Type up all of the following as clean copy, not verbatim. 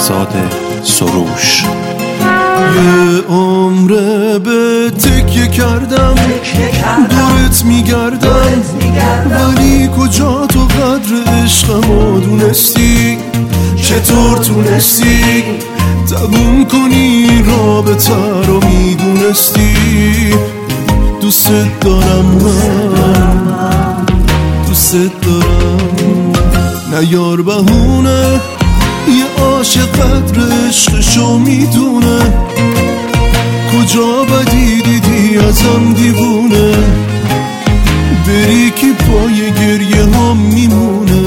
فرزاد سروش. یه عمره به تکیه کردم دورت میگردم، ولی کجا تو قدر عشقمو دونستی؟ چطور تونستی تموم کنی رابطه رو میدونستی؟ دوست دارم من، دوست دارم، نیار بهونه، یه عاشق قدر عشقشو میدونه. کجا بدی دیدی ازم دیوونه، بری که پای گریه هم میمونه.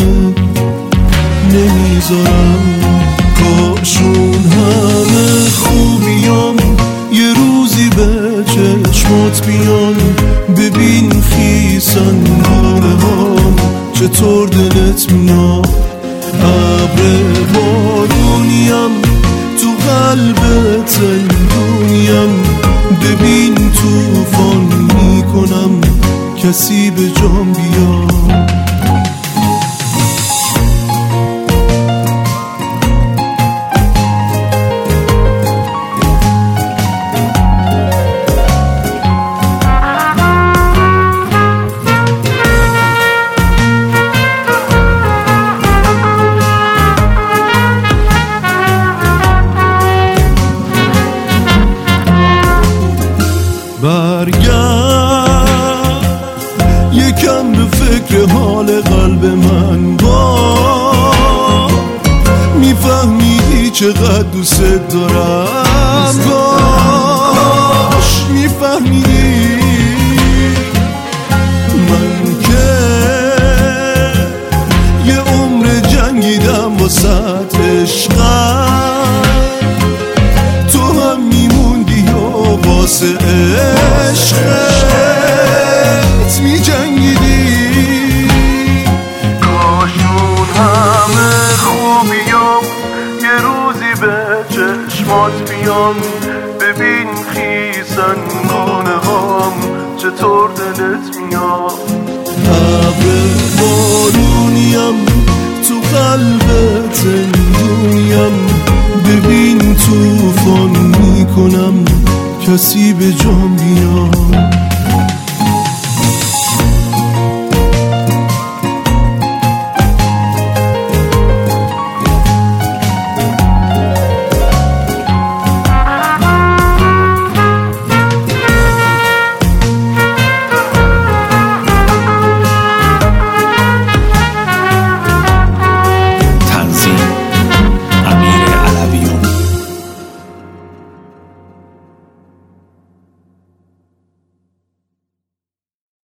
نمیذارم کاشون همه خوبیام یه روزی به چشمات بیان، ببین خیسن گونه هم چطور دلت میاد. ابر بارونیم تو قلبت زندونیم، ببین توفان میکنم کسی به جام بیاد. برگرد یکم به فکر حال قلب من با، میفهمیدی چقدر دوست دارم، باش میفهمیدی من که یه عمر جنگیدم واسه عشقم، تو هم میموندی و واسه عشقت میجنگیدی. کاشون همه خوبیام یه روزی به چشمات بیام، ببین خیسن گونه هم چطور دلت میاد. ابر بارونیم تو قلبت زندونیم، ببین توفان میکنم کسی به جام